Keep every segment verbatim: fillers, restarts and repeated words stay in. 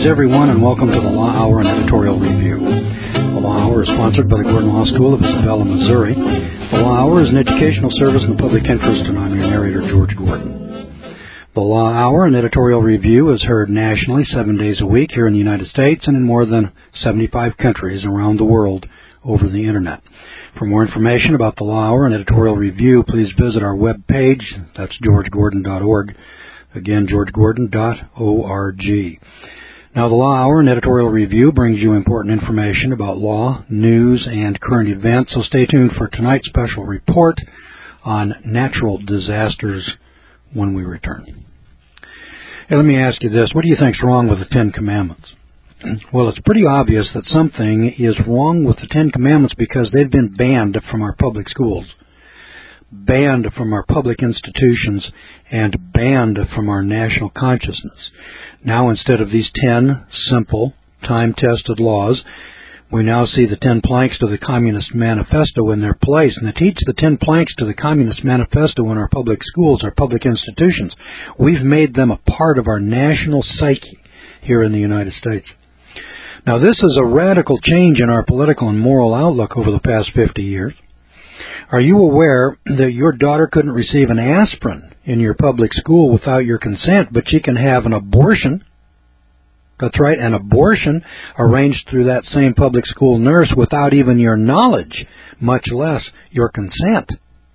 everyone, and welcome to the Law Hour and Editorial Review. The Law Hour is sponsored by the Gordon Law School of Isabella, Missouri. The Law Hour is an educational service in the public interest, and I'm your narrator, George Gordon. The Law Hour and Editorial Review is heard nationally seven days a week here in the United States and in more than seventy-five countries around the world over the Internet. For more information about the Law Hour and Editorial Review, please visit our web page. That's george gordon dot org. Again, george gordon dot org. Now, the Law Hour and Editorial Review brings you important information about law, news, and current events, so stay tuned for tonight's special report on natural disasters when we return. Hey, let me ask you this. What do you think's wrong with the Ten Commandments? Well, it's pretty obvious that something is wrong with the Ten Commandments because they've been banned from our public schools, banned from our public institutions, and banned from our national consciousness. Now, instead of these ten simple, time-tested laws, we now see the ten planks to the Communist Manifesto in their place. And to teach the ten planks to the Communist Manifesto in our public schools, our public institutions, we've made them a part of our national psyche here in the United States. Now, this is a radical change in our political and moral outlook over the past fifty years. Are you aware that your daughter couldn't receive an aspirin in your public school without your consent, but she can have an abortion? That's right, an abortion arranged through that same public school nurse without even your knowledge, much less your consent.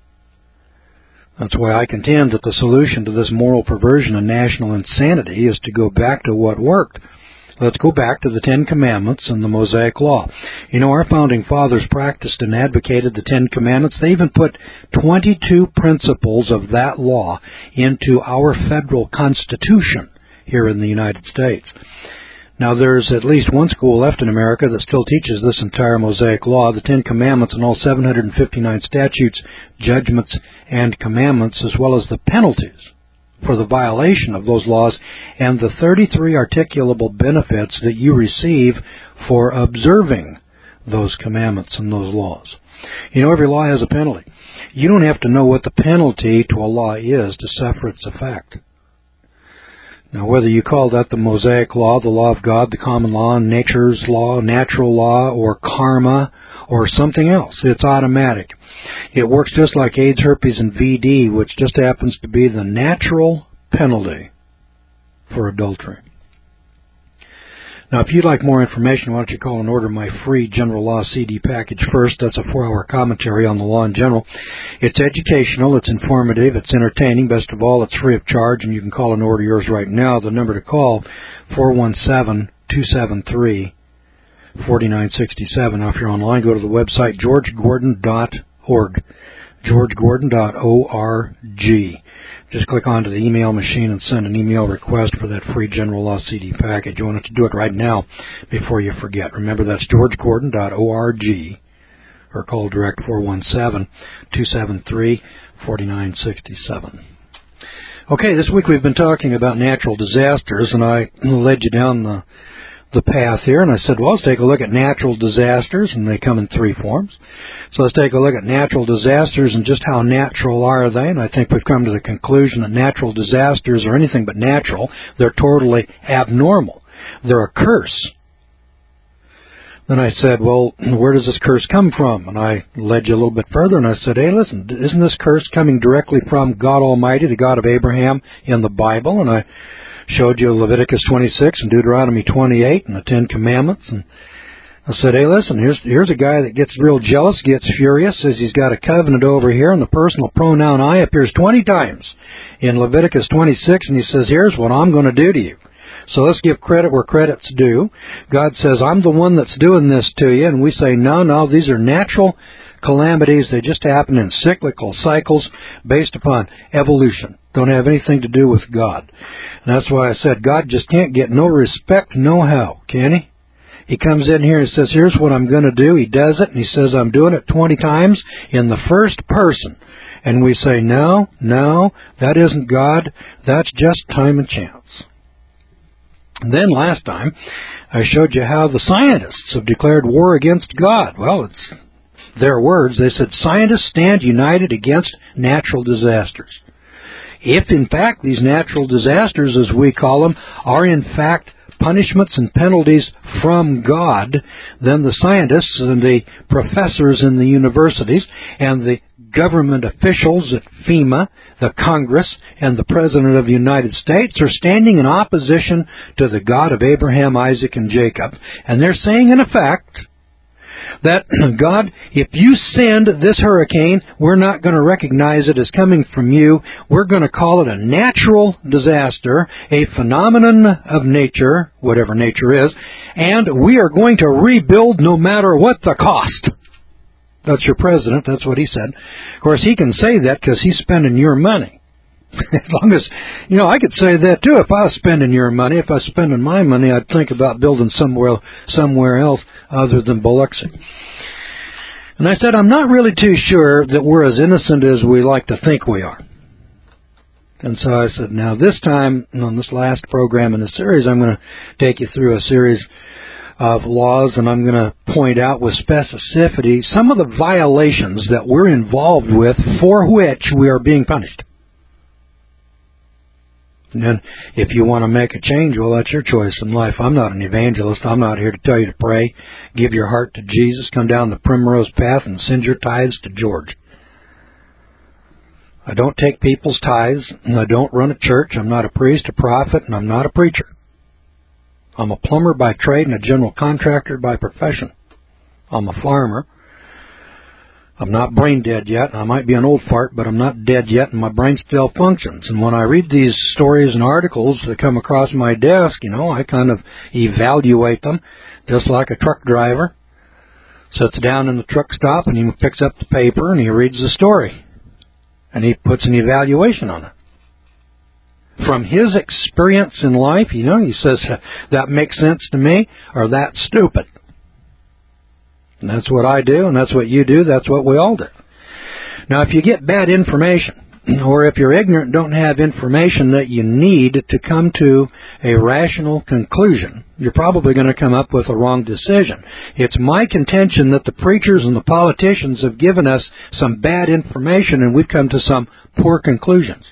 That's why I contend that the solution to this moral perversion and national insanity is to go back to what worked. Let's go back to the Ten Commandments and the Mosaic Law. You know, our founding fathers practiced and advocated the Ten Commandments. They even put twenty-two principles of that law into our federal Constitution here in the United States. Now, there's at least one school left in America that still teaches this entire Mosaic Law, the Ten Commandments and all seven hundred fifty-nine statutes, judgments, and commandments, as well as the penalties for the violation of those laws and the thirty-three articulable benefits that you receive for observing those commandments and those laws. You know, every law has a penalty. You don't have to know what the penalty to a law is to suffer its effect. Now, whether you call that the Mosaic Law, the law of God, the common law, nature's law, natural law, or karma, or something else, it's automatic. It works just like AIDS, herpes, and V D, which just happens to be the natural penalty for adultery. Now, if you'd like more information, why don't you call and order my free General Law C D package first. That's a four-hour commentary on the law in general. It's educational, it's informative, it's entertaining. Best of all, it's free of charge, and you can call and order yours right now. The number to call, four one seven, two seven three, four nine six seven. Now, if you're online, go to the website george gordon dot org, george gordon dot org. Just click onto the email machine and send an email request for that free General Law C D package. You want to do it right now before you forget. Remember, that's george gordon dot org, or call direct four one seven, two seven three, four nine six seven. Okay, this week we've been talking about natural disasters, and I led you down the the path here, and I said, well, let's take a look at natural disasters, and they come in three forms. So let's take a look at natural disasters and just how natural are they, and I think we've come to the conclusion that natural disasters are anything but natural. They're totally abnormal. They're a curse. Then I said, well, where does this curse come from? And I led you a little bit further, and I said, hey, listen, isn't this curse coming directly from God Almighty, the God of Abraham, in the Bible? And I showed you Leviticus twenty-six and Deuteronomy twenty-eight and the Ten Commandments. And I said, hey, listen, here's here's a guy that gets real jealous, gets furious, says he's got a covenant over here, and the personal pronoun I appears twenty times in Leviticus twenty-six, and he says, here's what I'm going to do to you. So let's give credit where credit's due. God says, I'm the one that's doing this to you, and we say, no, no, these are natural calamities. They just happen in cyclical cycles based upon evolution. Don't have anything to do with God. And that's why I said God just can't get no respect, no how, can he? He comes in here and says, here's what I'm going to do. He does it, and he says, I'm doing it twenty times in the first person. And we say, no, no, that isn't God. That's just time and chance. And then last time, I showed you how the scientists have declared war against God. Well, it's their words. They said, scientists stand united against natural disasters. If, in fact, these natural disasters, as we call them, are in fact punishments and penalties from God, then the scientists and the professors in the universities and the government officials at FEMA, the Congress, and the President of the United States are standing in opposition to the God of Abraham, Isaac, and Jacob. And they're saying, in effect, that, God, if you send this hurricane, we're not going to recognize it as coming from you. We're going to call it a natural disaster, a phenomenon of nature, whatever nature is, and we are going to rebuild no matter what the cost. That's your president. That's what he said. Of course, he can say that because he's spending your money. As long as, you know, I could say that too. If I was spending your money, if I was spending my money, I'd think about building somewhere somewhere else other than Biloxi. And I said, I'm not really too sure that we're as innocent as we like to think we are. And so I said, now this time, on this last program in the series, I'm going to take you through a series of laws, and I'm going to point out with specificity some of the violations that we're involved with for which we are being punished. And then if you want to make a change, well, that's your choice in life. I'm not an evangelist. I'm not here to tell you to pray, give your heart to Jesus, come down the primrose path, and send your tithes to George. I don't take people's tithes, and I don't run a church. I'm not a priest, a prophet, and I'm not a preacher. I'm a plumber by trade and a general contractor by profession. I'm a farmer. I'm not brain dead yet. I might be an old fart, but I'm not dead yet, and my brain still functions. And when I read these stories and articles that come across my desk, you know, I kind of evaluate them, just like a truck driver sits down in the truck stop and he picks up the paper and he reads the story, and he puts an evaluation on it. From his experience in life, you know, he says, that makes sense to me, or that's stupid. And that's what I do, and that's what you do, that's what we all do. Now, if you get bad information, or if you're ignorant and don't have information that you need to come to a rational conclusion, you're probably going to come up with a wrong decision. It's my contention that the preachers and the politicians have given us some bad information, and we've come to some poor conclusions.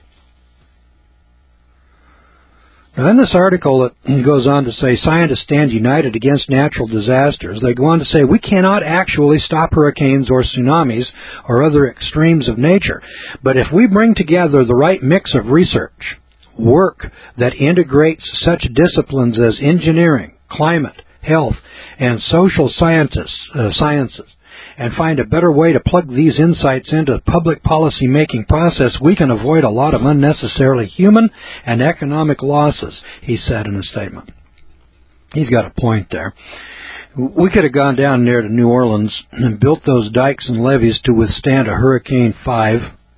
Now, in this article, it goes on to say, scientists stand united against natural disasters. They go on to say, we cannot actually stop hurricanes or tsunamis or other extremes of nature. But if we bring together the right mix of research, work that integrates such disciplines as engineering, climate, health, and social sciences, uh, sciences, and find a better way to plug these insights into the public policy making process, we can avoid a lot of unnecessarily human and economic losses, he said in a statement. He's got a point there. We could have gone down there to New Orleans and built those dikes and levees to withstand a Hurricane five,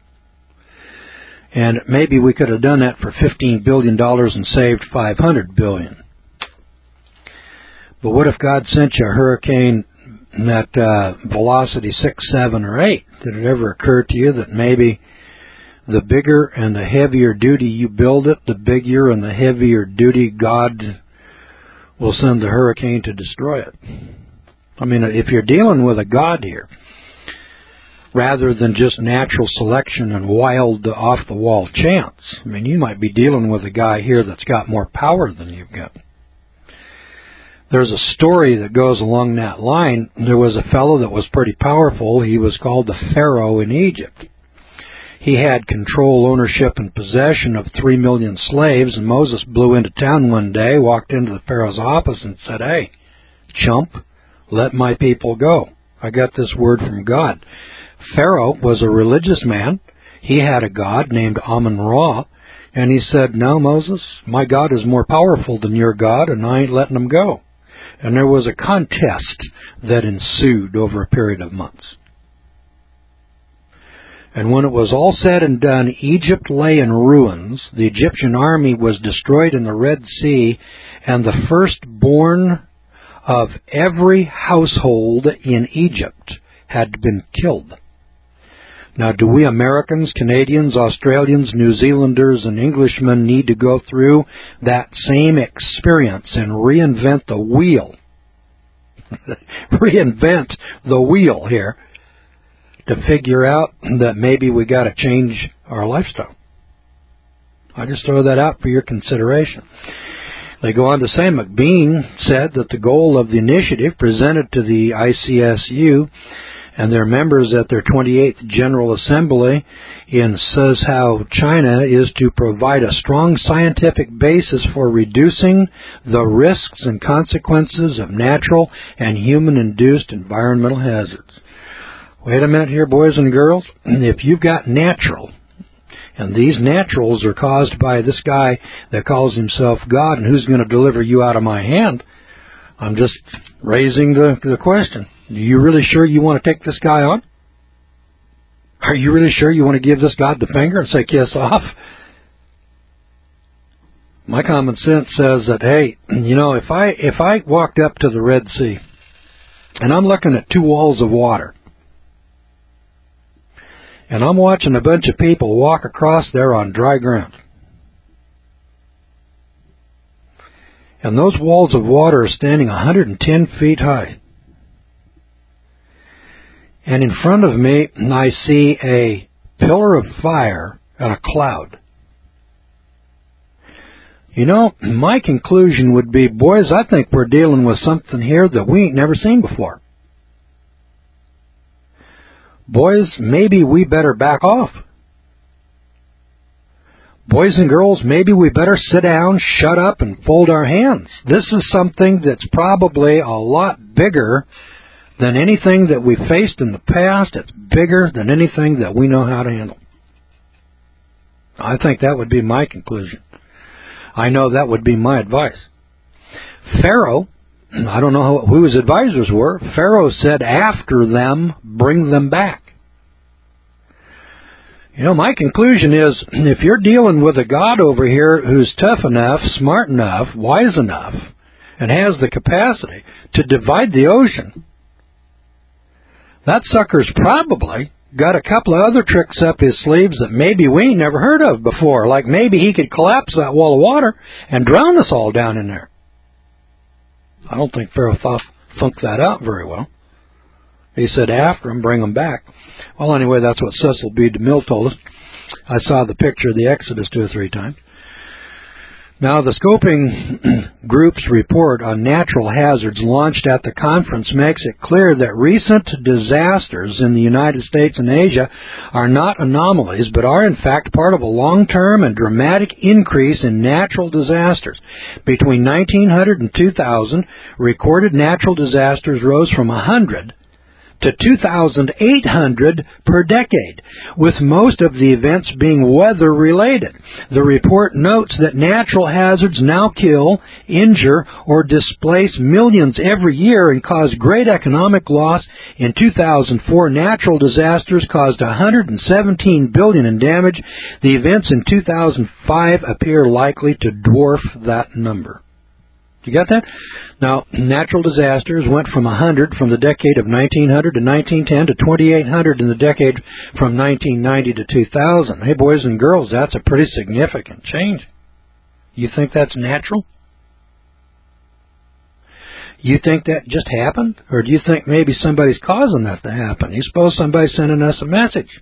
and maybe we could have done that for fifteen billion dollars and saved five hundred billion dollars. But what if God sent you a hurricane at uh, velocity six, seven, or eight? Did it ever occur to you that maybe the bigger and the heavier duty you build it, the bigger and the heavier duty God will send the hurricane to destroy it? I mean, if you're dealing with a God here, rather than just natural selection and wild, off-the-wall chance, I mean, you might be dealing with a guy here that's got more power than you've got. There's a story that goes along that line. There was a fellow that was pretty powerful. He was called the Pharaoh in Egypt. He had control, ownership, and possession of three million slaves, and Moses blew into town one day, walked into the Pharaoh's office, and said, hey, chump, let my people go. I got this word from God. Pharaoh was a religious man. He had a god named Amun-Ra, and he said, no, Moses, my God is more powerful than your God, and I ain't letting him go. And there was a contest that ensued over a period of months. And when it was all said and done, Egypt lay in ruins. The Egyptian army was destroyed in the Red Sea, and the firstborn of every household in Egypt had been killed. Now, do we Americans, Canadians, Australians, New Zealanders, and Englishmen need to go through that same experience and reinvent the wheel? Reinvent the wheel here to figure out that maybe we got to change our lifestyle. I just throw that out for your consideration. They go on to say McBean said that the goal of the initiative presented to the I C S U and their members at their twenty-eighth General Assembly in Suzhou, China, is to provide a strong scientific basis for reducing the risks and consequences of natural and human-induced environmental hazards. Wait a minute here, boys and girls. If you've got natural, and these naturals are caused by this guy that calls himself God, and who's going to deliver you out of my hand? I'm just raising the, the question. Are you really sure you want to take this guy on? Are you really sure you want to give this God the finger and say, kiss off? My common sense says that, hey, you know, if I if I walked up to the Red Sea and I'm looking at two walls of water, and I'm watching a bunch of people walk across there on dry ground, and those walls of water are standing one hundred ten feet high, and in front of me I see a pillar of fire and a cloud. You know, my conclusion would be, boys, I think we're dealing with something here that we ain't never seen before. Boys, maybe we better back off. Boys and girls, maybe we better sit down, shut up, and fold our hands. This is something that's probably a lot bigger than anything that we faced in the past. It's bigger than anything that we know how to handle. I think that would be my conclusion. I know that would be my advice. Pharaoh, I don't know who his advisors were. Pharaoh said, after them, bring them back. You know, my conclusion is, if you're dealing with a God over here who's tough enough, smart enough, wise enough, and has the capacity to divide the ocean, that sucker's probably got a couple of other tricks up his sleeves that maybe we ain't never heard of before. Like maybe he could collapse that wall of water and drown us all down in there. I don't think Pharaoh thought, funked that out very well. He said, after him, bring them back. Well, anyway, that's what Cecil B. DeMille told us. I saw the picture of the Exodus two or three times. Now, the Scoping Group's report on natural hazards launched at the conference makes it clear that recent disasters in the United States and Asia are not anomalies, but are in fact part of a long-term and dramatic increase in natural disasters. Between nineteen hundred and two thousand, recorded natural disasters rose from one hundred to two thousand eight hundred per decade, with most of the events being weather-related. The report notes that natural hazards now kill, injure, or displace millions every year and cause great economic loss. In two thousand four, natural disasters caused one hundred seventeen billion dollars in damage. The events in two thousand five appear likely to dwarf that number. You got that? Now, natural disasters went from one hundred from the decade of nineteen hundred to nineteen ten to twenty-eight hundred in the decade from nineteen ninety to two thousand. Hey, boys and girls, that's a pretty significant change. You think that's natural? You think that just happened? Or do you think maybe somebody's causing that to happen? You suppose somebody's sending us a message?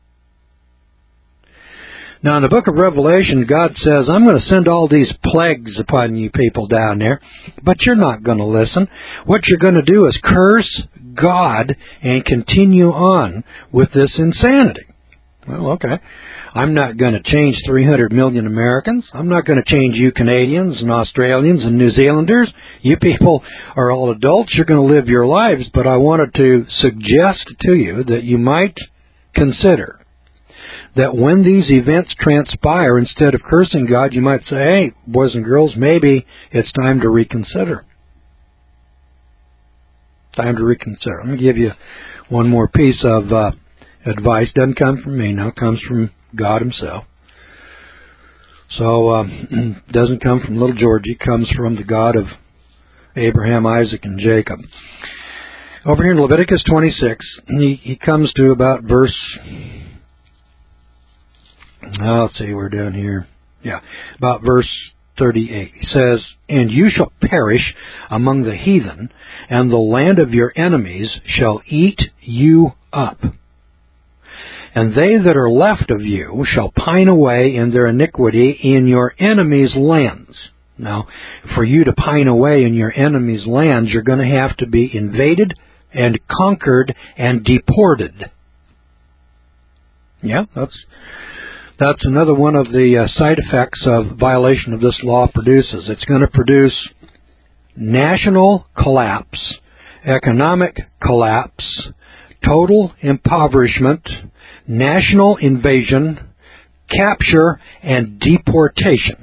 Now, in the book of Revelation, God says, I'm going to send all these plagues upon you people down there, but you're not going to listen. What you're going to do is curse God and continue on with this insanity. Well, okay. I'm not going to change three hundred million Americans. I'm not going to change you Canadians and Australians and New Zealanders. You people are all adults. You're going to live your lives, but I wanted to suggest to you that you might consider that when these events transpire, instead of cursing God, you might say, hey, boys and girls, maybe it's time to reconsider. Time to reconsider. Let me give you one more piece of uh, advice. Doesn't come from me now. It comes from God himself. So, um, doesn't come from little Georgie. It comes from the God of Abraham, Isaac, and Jacob. Over here in Leviticus twenty-six, he, he comes to about verse... Oh, let's see, we're down here. Yeah, about verse thirty-eight. He says, and you shall perish among the heathen, and the land of your enemies shall eat you up. And they that are left of you shall pine away in their iniquity in your enemies' lands. Now, for you to pine away in your enemy's lands, you're going to have to be invaded and conquered and deported. Yeah, that's that's another one of the uh, side effects of violation of this law produces. It's going to produce national collapse, economic collapse, total impoverishment, national invasion, capture, and deportation.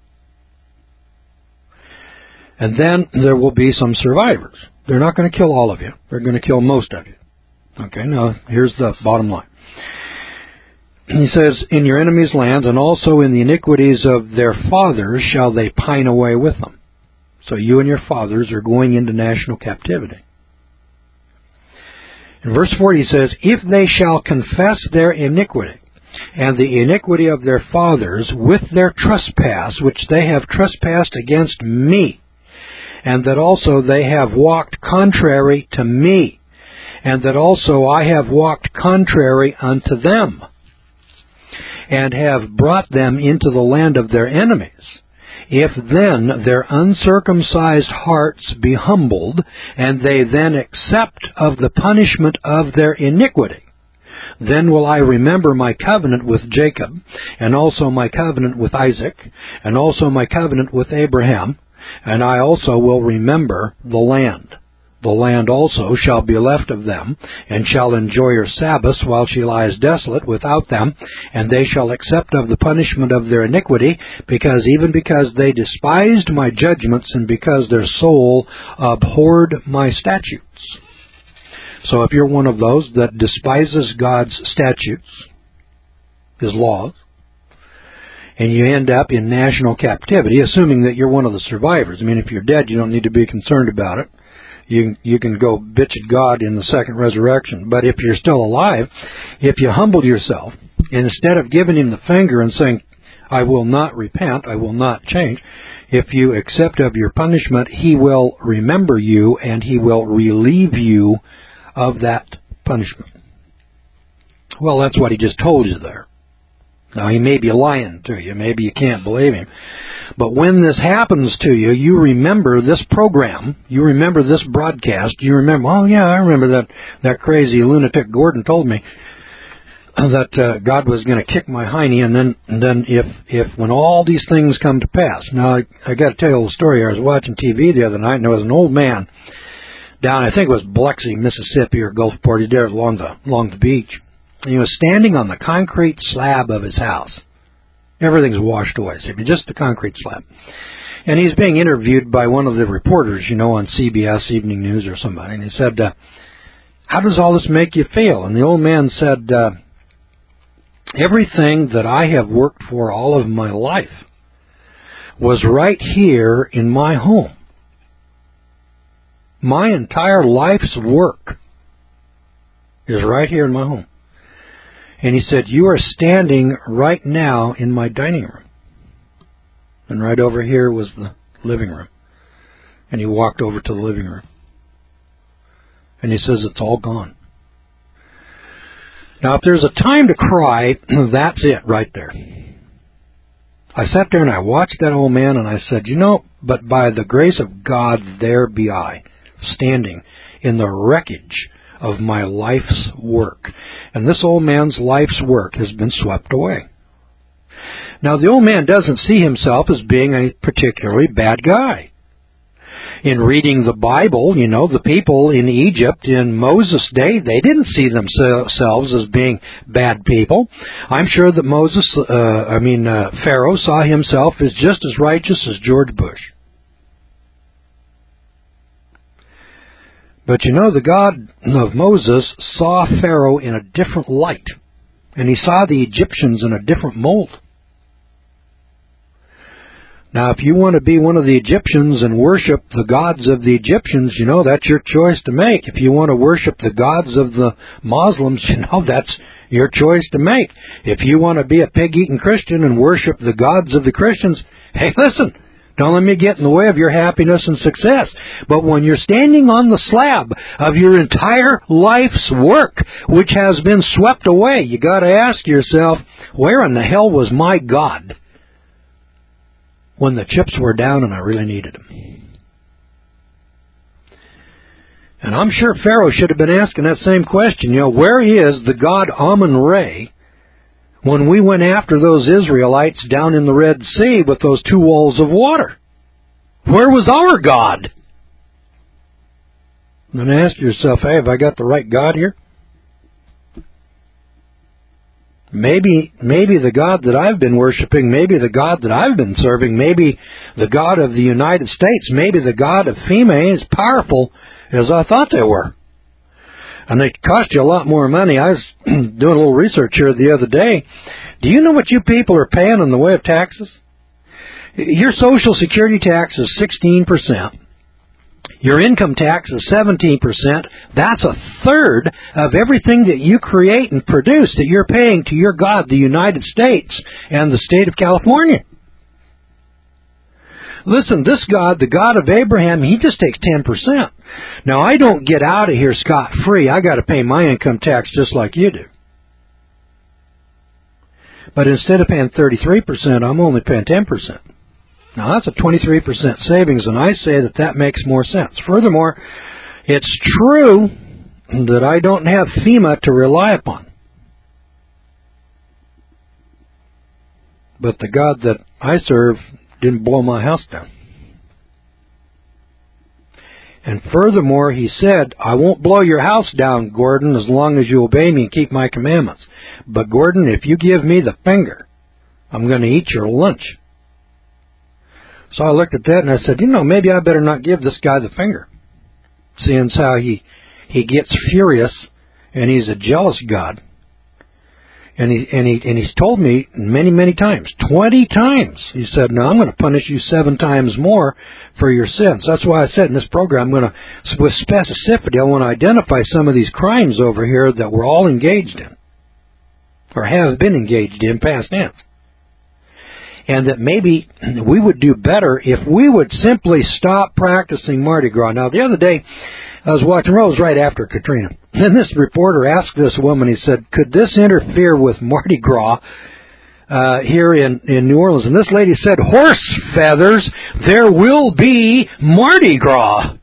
And then there will be some survivors. They're not going to kill all of you. They're going to kill most of you. Okay, now here's the bottom line. He says, in your enemies' lands, and also in the iniquities of their fathers shall they pine away with them. So you and your fathers are going into national captivity. In verse forty he says, if they shall confess their iniquity, and the iniquity of their fathers with their trespass, which they have trespassed against me, and that also they have walked contrary to me, and that also I have walked contrary unto them, and have brought them into the land of their enemies. If then their uncircumcised hearts be humbled, and they then accept of the punishment of their iniquity, then will I remember my covenant with Jacob, and also my covenant with Isaac, and also my covenant with Abraham, and I also will remember the land. The land also shall be left of them, and shall enjoy her Sabbaths while she lies desolate without them, and they shall accept of the punishment of their iniquity, because even because they despised my judgments, and because their soul abhorred my statutes. So if you're one of those that despises God's statutes, His laws, and you end up in national captivity, assuming that you're one of the survivors. I mean, if you're dead, you don't need to be concerned about it. You, you can go bitch at God in the second resurrection. But if you're still alive, if you humble yourself, instead of giving Him the finger and saying, I will not repent, I will not change, if you accept of your punishment, He will remember you and He will relieve you of that punishment. Well, that's what He just told you there. Now, He may be lying to you. Maybe you can't believe Him. But when this happens to you, you remember this program. You remember this broadcast. You remember, oh, yeah, I remember that, that crazy lunatic Gordon told me that uh, God was going to kick my hiney, and then and then if, if when all these things come to pass. Now, I, I got to tell you a little story. I was watching T V the other night, and there was an old man down, I think it was Biloxi, Mississippi, or Gulfport. He there along the, along the beach. And he was standing on the concrete slab of his house. Everything's washed away, so just the concrete slab. And he's being interviewed by one of the reporters, you know, on C B S Evening News or somebody. And he said, uh, how does all this make you feel? And the old man said, uh, everything that I have worked for all of my life was right here in my home. My entire life's work is right here in my home. And he said, you are standing right now in my dining room. And right over here was the living room. And he walked over to the living room. And he says, it's all gone. Now, if there's a time to cry, that's it right there. I sat there and I watched that old man and I said, you know, but by the grace of God, there be I, standing in the wreckage of my life's work. And this old man's life's work has been swept away. Now, the old man doesn't see himself as being a particularly bad guy. In reading the Bible, you know, the people in Egypt in Moses' day, they didn't see themselves as being bad people. I'm sure that Moses, uh, I mean, uh, Pharaoh saw himself as just as righteous as George Bush. But you know, the God of Moses saw Pharaoh in a different light, and he saw the Egyptians in a different mold. Now, if you want to be one of the Egyptians and worship the gods of the Egyptians, you know, that's your choice to make. If you want to worship the gods of the Muslims, you know, that's your choice to make. If you want to be a pig-eating Christian and worship the gods of the Christians, hey, listen, don't let me get in the way of your happiness and success. But when you're standing on the slab of your entire life's work, which has been swept away, you got to ask yourself, where in the hell was my God? when the chips were down and I really needed them. And I'm sure Pharaoh should have been asking that same question. You know, where is the God Amun-Re when we went after those Israelites down in the Red Sea with those two walls of water? Where was our God? And then ask yourself, hey, have I got the right God here? Maybe, maybe the God that I've been worshiping, maybe the God that I've been serving, maybe the God of the United States, maybe the God of FEMA is powerful as I thought they were. And they cost you a lot more money. I was doing a little research here the other day. Do you know what you people are paying in the way of taxes? Your Social Security tax is sixteen percent. Your income tax is seventeen percent. That's a third of everything that you create and produce that you're paying to your God, the United States, and the state of California. Listen, this God, the God of Abraham, he just takes ten percent. Now, I don't get out of here scot-free. I got to pay my income tax just like you do. But instead of paying thirty-three percent, I'm only paying ten percent. Now, that's a twenty-three percent savings, and I say that that makes more sense. Furthermore, it's true that I don't have FEMA to rely upon. But the God that I serve didn't blow my house down. And furthermore, he said, I won't blow your house down, Gordon, as long as you obey me and keep my commandments. But, Gordon, if you give me the finger, I'm going to eat your lunch. So I looked at that and I said, you know, maybe I better not give this guy the finger. Seeing how he, he gets furious and he's a jealous God. And he and he and he's told me many, many times, twenty times, he said, now I'm going to punish you seven times more for your sins. That's why I said in this program, I'm going to, with specificity, I want to identify some of these crimes over here that we're all engaged in, or have been engaged in, past tense. And that maybe we would do better if we would simply stop practicing Mardi Gras. Now, the other day, I was watching, well, it was right after Katrina. And this reporter asked this woman, he said, could this interfere with Mardi Gras uh, here in, in New Orleans? And this lady said, horse feathers, there will be Mardi Gras.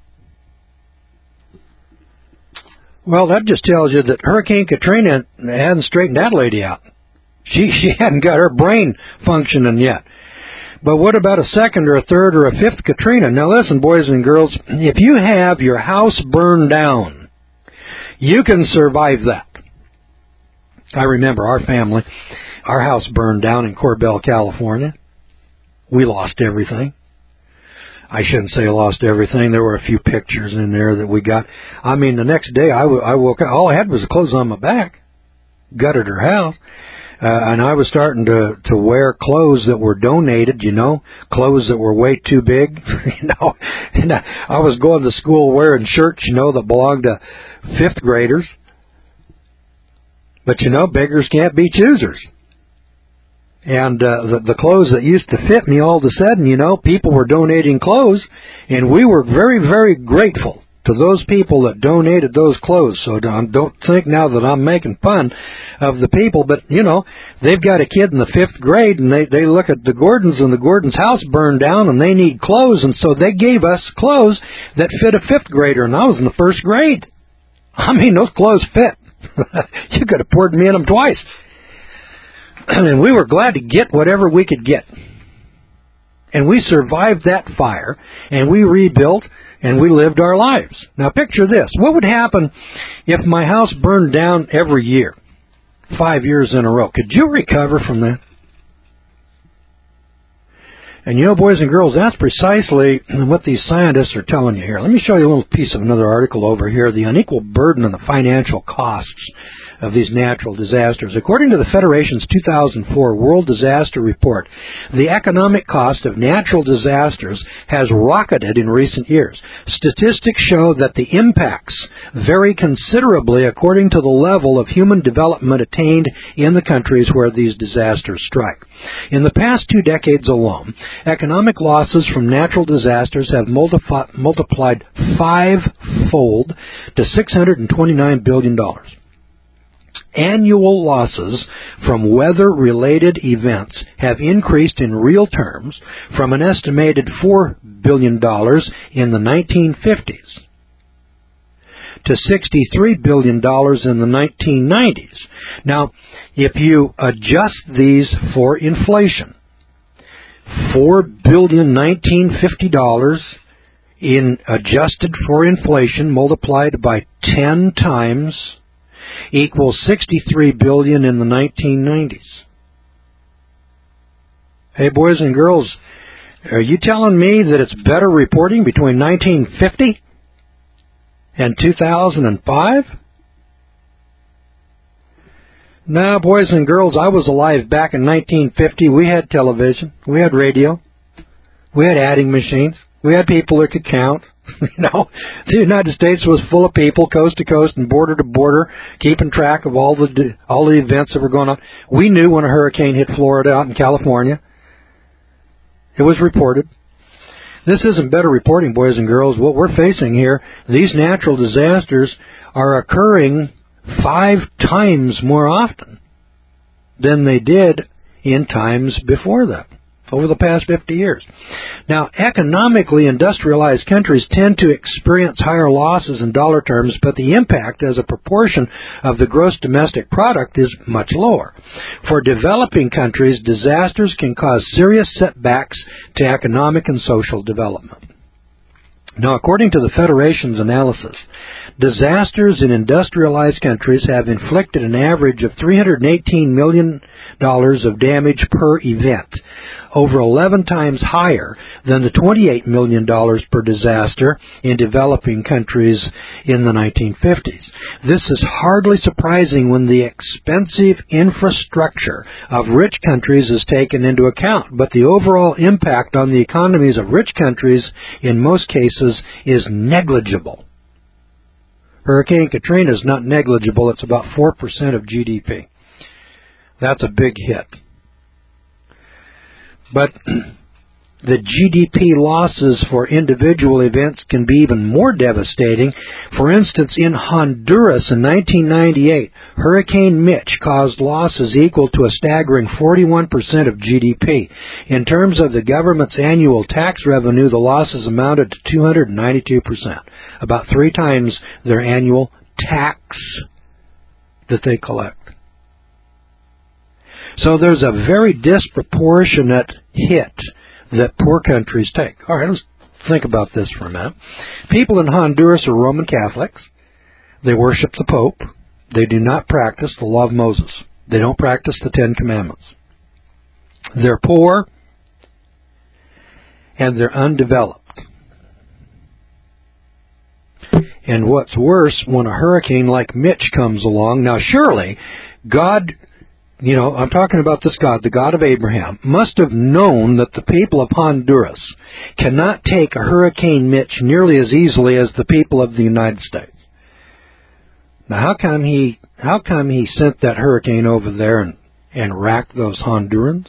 Well, that just tells you that Hurricane Katrina hadn't straightened that lady out. She she hadn't got her brain functioning yet. But what about a second or a third or a fifth Katrina? Now listen, boys and girls, if you have your house burned down, you can survive that. I remember our family, our house burned down in Corbell, California. We lost everything. I shouldn't say lost everything. There were a few pictures in there that we got. I mean, the next day I, w- I woke up, all I had was the clothes on my back. Gutted her house. Uh, and I was starting to, to wear clothes that were donated, you know, clothes that were way too big, you know. And I, I was going to school wearing shirts, you know, that belonged to fifth graders. But, you know, beggars can't be choosers. And uh, the, the clothes that used to fit me, all of a sudden, you know, people were donating clothes, and we were very, very grateful to those people that donated those clothes. So don't think now that I'm making fun of the people, but, you know, they've got a kid in the fifth grade, and they, they look at the Gordons, and the Gordons' house burned down, and they need clothes, and so they gave us clothes that fit a fifth grader, and I was in the first grade. I mean, those clothes fit. You could have poured me in them twice. And we were glad to get whatever we could get. And we survived that fire, and we rebuilt, and we lived our lives. Now picture this. What would happen if my house burned down every year, five years in a row? Could you recover from that? And you know, boys and girls, that's precisely what these scientists are telling you here. Let me show you a little piece of another article over here, the unequal burden and the financial costs of these natural disasters. According to the Federation's two thousand four World Disaster Report, the economic cost of natural disasters has rocketed in recent years. Statistics show that the impacts vary considerably according to the level of human development attained in the countries where these disasters strike. In the past two decades alone, economic losses from natural disasters have multifi- multiplied five-fold to six hundred twenty-nine billion dollars. Annual losses from weather-related events have increased in real terms from an estimated four billion dollars in the nineteen fifties to sixty-three billion dollars in the nineteen nineties. Now, if you adjust these for inflation, four billion dollars nineteen fifty dollars in adjusted for inflation multiplied by ten times equals sixty-three billion dollars in the nineteen nineties. Hey, boys and girls, are you telling me that it's better reporting between nineteen fifty and two thousand five? No, boys and girls, I was alive back in nineteen fifty. We had television. We had radio. We had adding machines. We had people that could count. You know, the United States was full of people, coast to coast and border to border, keeping track of all the all the events that were going on. We knew when a hurricane hit Florida out in California. It was reported. This isn't better reporting, boys and girls. What we're facing here, these natural disasters are occurring five times more often than they did in times before that, over the past fifty years. Now, economically industrialized countries tend to experience higher losses in dollar terms, but the impact as a proportion of the gross domestic product is much lower. For developing countries, disasters can cause serious setbacks to economic and social development. Now, according to the Federation's analysis, disasters in industrialized countries have inflicted an average of three hundred eighteen million dollars of damage per event, over eleven times higher than the twenty-eight million dollars per disaster in developing countries in the nineteen fifties. This is hardly surprising when the expensive infrastructure of rich countries is taken into account, but the overall impact on the economies of rich countries in most cases is negligible. Hurricane Katrina is not negligible. It's about four percent of G D P. That's a big hit. But the G D P losses for individual events can be even more devastating. For instance, in Honduras in nineteen ninety-eight, Hurricane Mitch caused losses equal to a staggering forty-one percent of G D P. In terms of the government's annual tax revenue, the losses amounted to two hundred ninety-two percent, about three times their annual tax that they collect. So there's a very disproportionate hit that poor countries take. All right, let's think about this for a minute. People in Honduras are Roman Catholics. They worship the Pope. They do not practice the law of Moses. They don't practice the Ten Commandments. They're poor, and they're undeveloped. And what's worse, when a hurricane like Mitch comes along, now surely God... You know, I'm talking about this God, the God of Abraham, must have known that the people of Honduras cannot take a Hurricane Mitch nearly as easily as the people of the United States. Now, how come he, how come he sent that hurricane over there and, and racked those Hondurans?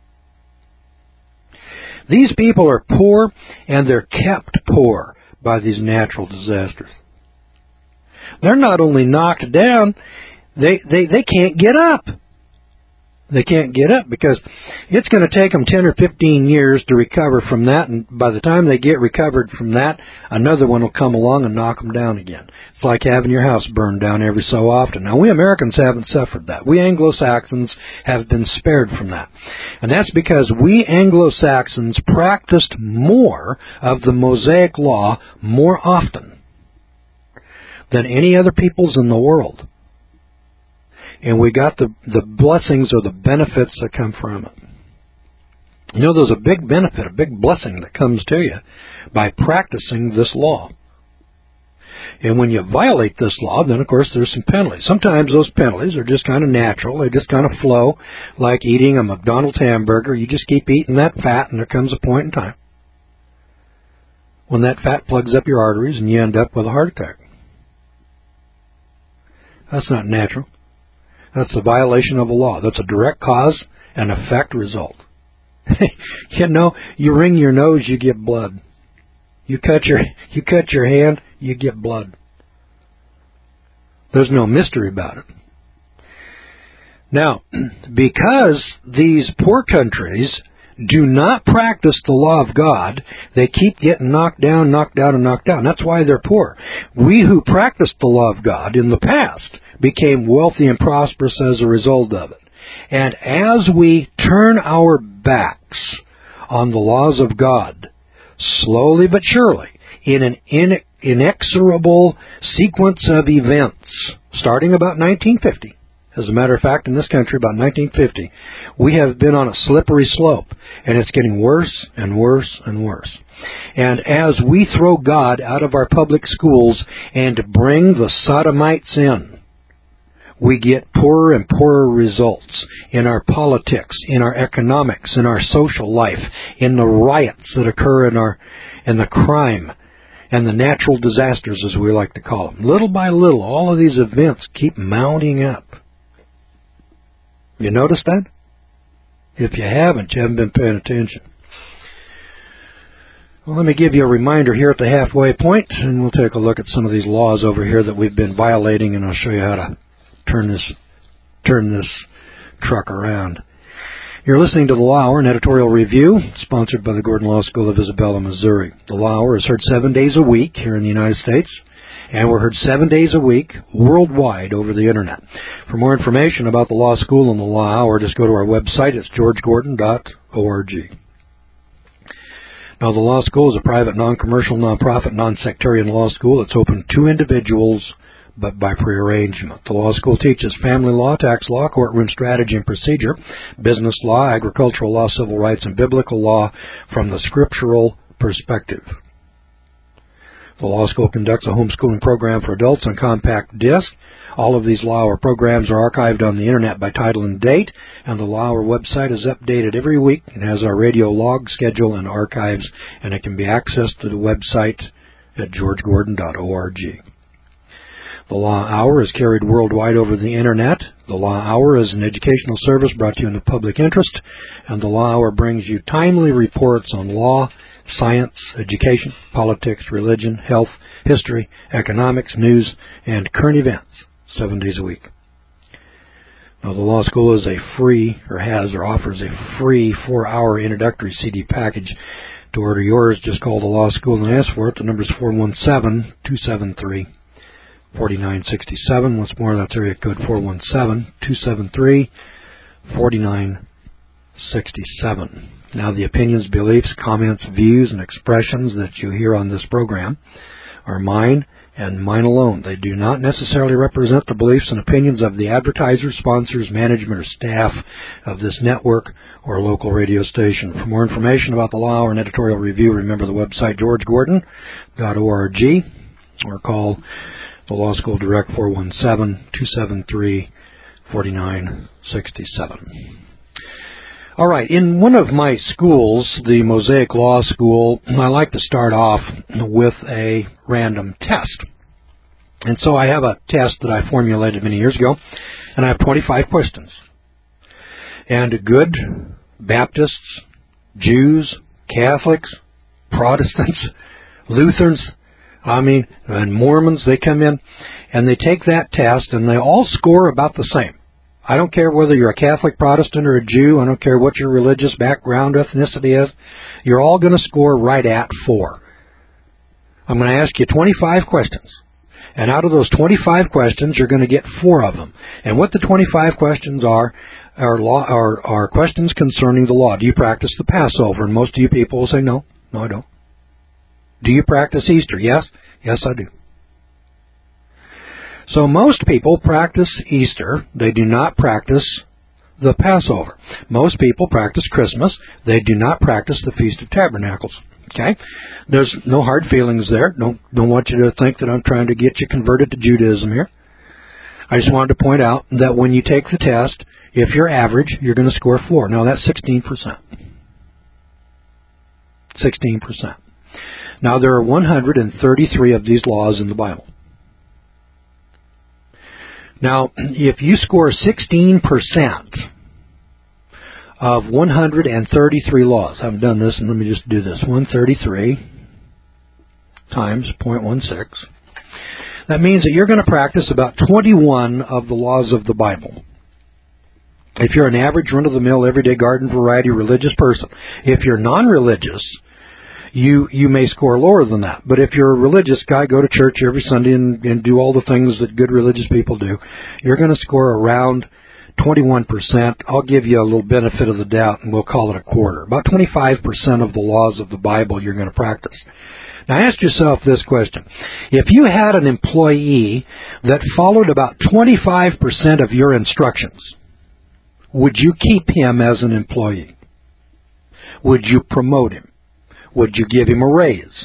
These people are poor, and they're kept poor by these natural disasters. They're not only knocked down, they, they, they can't get up. They can't get up because it's going to take them ten or fifteen years to recover from that, and by the time they get recovered from that, another one will come along and knock them down again. It's like having your house burned down every so often. Now, we Americans haven't suffered that. We Anglo-Saxons have been spared from that. And that's because we Anglo-Saxons practiced more of the Mosaic Law more often than any other peoples in the world. And we got the, the blessings or the benefits that come from it. You know, there's a big benefit, a big blessing that comes to you by practicing this law. And when you violate this law, then, of course, there's some penalties. Sometimes those penalties are just kind of natural. They just kind of flow like eating a McDonald's hamburger. You just keep eating that fat, and there comes a point in time when that fat plugs up your arteries and you end up with a heart attack. That's not natural. That's a violation of a law. That's a direct cause and effect result. You know, you wring your nose, you get blood. You cut your you cut your hand, you get blood. There's no mystery about it. Now, because these poor countries do not practice the law of God, they keep getting knocked down, knocked down, and knocked down. That's why they're poor. We who practiced the law of God in the past became wealthy and prosperous as a result of it. And as we turn our backs on the laws of God, slowly but surely, in an inexorable sequence of events, starting about nineteen fifty, as a matter of fact, in this country, about nineteen fifty, we have been on a slippery slope, and it's getting worse and worse and worse. And as we throw God out of our public schools and bring the sodomites in, we get poorer and poorer results in our politics, in our economics, in our social life, in the riots that occur in our, in the crime, and the natural disasters, as we like to call them. Little by little, all of these events keep mounting up. You notice that? If you haven't, you haven't been paying attention. Well, let me give you a reminder here at the halfway point, and we'll take a look at some of these laws over here that we've been violating, and I'll show you how to turn this turn this truck around. You're listening to the Law Hour, an editorial review, sponsored by the Gordon Law School of Isabella, Missouri. The Law Hour is heard seven days a week here in the United States, and we're heard seven days a week worldwide over the Internet. For more information about the Law School and the Law Hour, just go to our website. It's george gordon dot org. Now, the Law School is a private, non-commercial, non-profit, non-sectarian law school. It's open to individuals, but by prearrangement. The law school teaches family law, tax law, courtroom strategy and procedure, business law, agricultural law, civil rights, and biblical law from the scriptural perspective. The law school conducts a homeschooling program for adults on compact disc. All of these Law Hour programs are archived on the Internet by title and date, and the Law Hour website is updated every week. It has our radio log, schedule, and archives, and it can be accessed through the website at george gordon dot org. The Law Hour is carried worldwide over the Internet. The Law Hour is an educational service brought to you in the public interest, and the Law Hour brings you timely reports on law, science, education, politics, religion, health, history, economics, news, and current events, seven days a week. Now, the Law School is a free, or has, or offers a free four-hour introductory C D package. To order yours, just call the Law School and ask for it. The number is four one seven, two seven three, four nine six seven. Once more, that's area code four one seven, two seven three, four nine six seven. Now, the opinions, beliefs, comments, views, and expressions that you hear on this program are mine and mine alone. They do not necessarily represent the beliefs and opinions of the advertisers, sponsors, management, or staff of this network or local radio station. For more information about the Law Hour and editorial review, remember the website george gordon dot org or call the Law School Direct four one seven, two seven three, four nine six seven. All right, in one of my schools, the Mosaic Law School, I like to start off with a random test. And so I have a test that I formulated many years ago, and I have twenty-five questions. And good Baptists, Jews, Catholics, Protestants, Lutherans, I mean, and Mormons, they come in, and they take that test, and they all score about the same. I don't care whether you're a Catholic, Protestant, or a Jew. I don't care what your religious background, ethnicity is. You're all going to score right at four. I'm going to ask you twenty-five questions. And out of those twenty-five questions, you're going to get four of them. And what the twenty-five questions are, are, law, are, are questions concerning the law. Do you practice the Passover? And most of you people will say, no, no, I don't. Do you practice Easter? Yes, yes, I do. So most people practice Easter. They do not practice the Passover. Most people practice Christmas. They do not practice the Feast of Tabernacles. Okay? There's no hard feelings there. Don't, don't want you to think that I'm trying to get you converted to Judaism here. I just wanted to point out that when you take the test, if you're average, you're going to score four. Now, that's sixteen percent. sixteen percent. Now, there are one hundred thirty-three of these laws in the Bible. Now, if you score sixteen percent of one hundred thirty-three laws, I haven't done this, and let me just do this, one hundred thirty-three times zero point one six, that means that you're going to practice about twenty-one of the laws of the Bible. If you're an average, run-of-the-mill, everyday garden variety religious person, if you're non-religious, you you may score lower than that. But if you're a religious guy, go to church every Sunday and, and do all the things that good religious people do, you're going to score around twenty-one percent. I'll give you a little benefit of the doubt, and we'll call it a quarter. About twenty-five percent of the laws of the Bible you're going to practice. Now ask yourself this question. If you had an employee that followed about twenty-five percent of your instructions, would you keep him as an employee? Would you promote him? Would you give him a raise?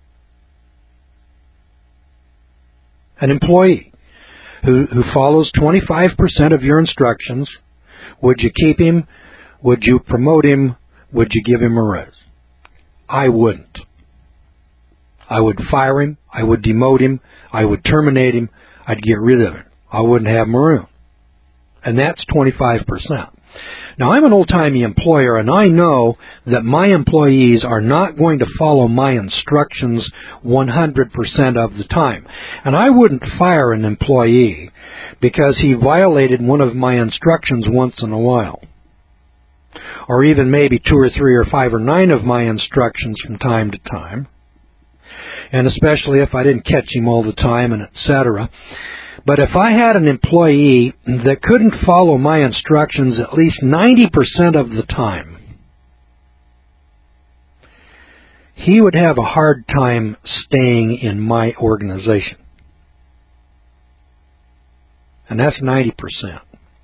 An employee who, who follows twenty-five percent of your instructions, would you keep him? Would you promote him? Would you give him a raise? I wouldn't. I would fire him. I would demote him. I would terminate him. I'd get rid of him. I wouldn't have him around. And that's twenty-five percent. Now, I'm an old-timey employer, and I know that my employees are not going to follow my instructions one hundred percent of the time. And I wouldn't fire an employee because he violated one of my instructions once in a while, or even maybe two or three or five or nine of my instructions from time to time, and especially if I didn't catch him all the time, and et cetera. But if I had an employee that couldn't follow my instructions at least ninety percent of the time, he would have a hard time staying in my organization. And that's ninety percent.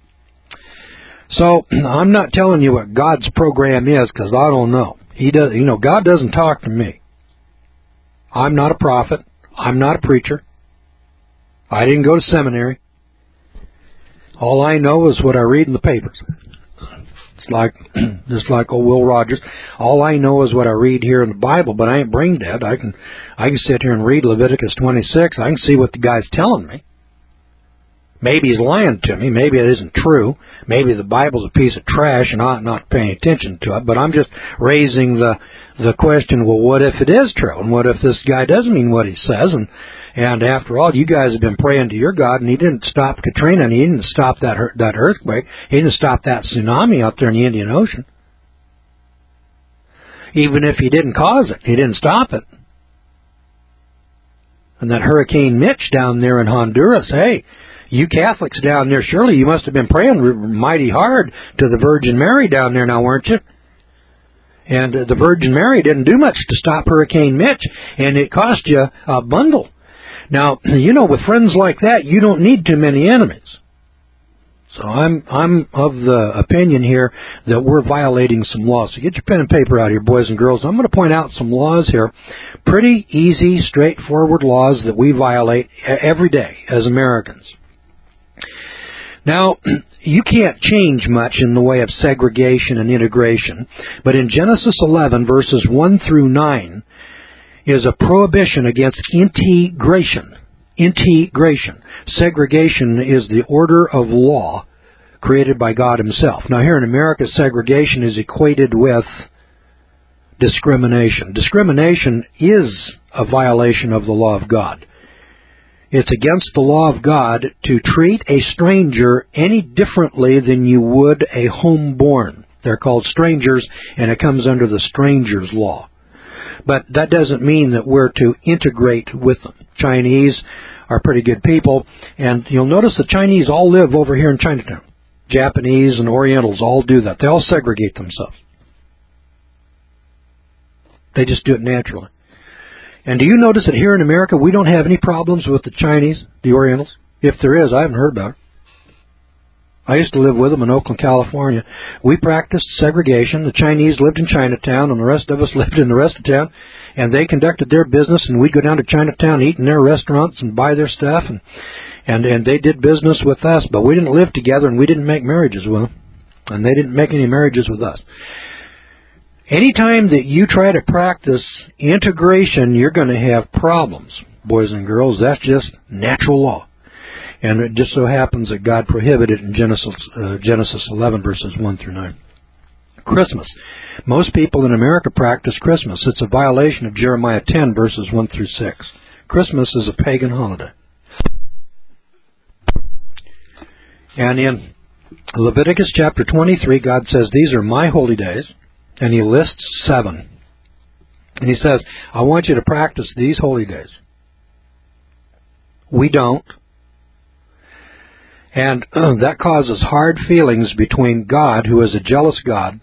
So I'm not telling you what God's program is because I don't know. He does, you know, God doesn't talk to me. I'm not a prophet. I'm not a preacher. I didn't go to seminary. All I know is what I read in the papers. It's like, just like old Will Rogers. All I know is what I read here in the Bible, but I ain't brain dead. I can, I can sit here and read Leviticus twenty-six. I can see what the guy's telling me. Maybe he's lying to me. Maybe it isn't true. Maybe the Bible's a piece of trash and I'm not paying attention to it. But I'm just raising the the question, well, what if it is true? And what if this guy doesn't mean what he says? And and after all, you guys have been praying to your God, and he didn't stop Katrina, and he didn't stop that that earthquake. He didn't stop that tsunami out there in the Indian Ocean. Even if he didn't cause it, he didn't stop it. And that Hurricane Mitch down there in Honduras, hey, you Catholics down there, surely you must have been praying mighty hard to the Virgin Mary down there now, weren't you? And uh, the Virgin Mary didn't do much to stop Hurricane Mitch, and it cost you a bundle. Now, you know, with friends like that, you don't need too many enemies. So I'm I'm of the opinion here that we're violating some laws. So get your pen and paper out here, boys and girls. I'm going to point out some laws here. Pretty easy, straightforward laws that we violate every day as Americans. Now, you can't change much in the way of segregation and integration, but in Genesis eleven, verses one through nine, is a prohibition against integration. Integration. Segregation is the order of law created by God himself. Now, here in America, segregation is equated with discrimination. Discrimination is a violation of the law of God. It's against the law of God to treat a stranger any differently than you would a homeborn. They're called strangers, and it comes under the stranger's law. But that doesn't mean that we're to integrate with them. Chinese are pretty good people, and you'll notice the Chinese all live over here in Chinatown. Japanese and Orientals all do that. They all segregate themselves. They just do it naturally. And do you notice that here in America we don't have any problems with the Chinese, the Orientals? If there is, I haven't heard about it. I used to live with them in Oakland, California. We practiced segregation. The Chinese lived in Chinatown, and the rest of us lived in the rest of town. And they conducted their business, and we'd go down to Chinatown, eat in their restaurants, and buy their stuff. And, and, and they did business with us, but we didn't live together, and we didn't make marriages with them. And they didn't make any marriages with us. Anytime that you try to practice integration, you're going to have problems, boys and girls. That's just natural law. And it just so happens that God prohibited it in Genesis, uh, Genesis eleven, verses one through nine. Christmas. Most people in America practice Christmas. It's a violation of Jeremiah ten, verses one through six. Christmas is a pagan holiday. And in Leviticus chapter twenty-three, God says, these are my holy days, and He lists seven. And He says, I want you to practice these holy days. We don't. And uh, that causes hard feelings between God, who is a jealous God,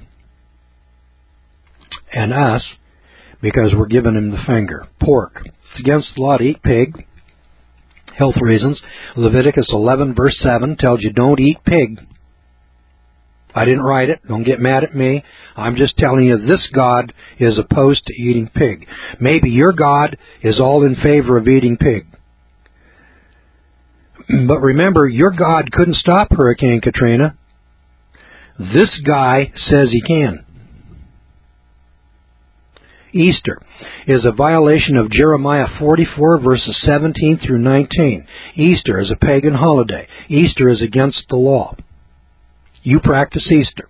and us, because we're giving Him the finger. Pork. It's against the law to eat pig. Health reasons. Leviticus eleven verse seven tells you don't eat pig. I didn't write it. Don't get mad at me. I'm just telling you this God is opposed to eating pig. Maybe your God is all in favor of eating pig. But remember, your God couldn't stop Hurricane Katrina. This guy says he can. Easter is a violation of Jeremiah forty-four, verses seventeen through nineteen. Easter is a pagan holiday. Easter is against the law. You practice Easter.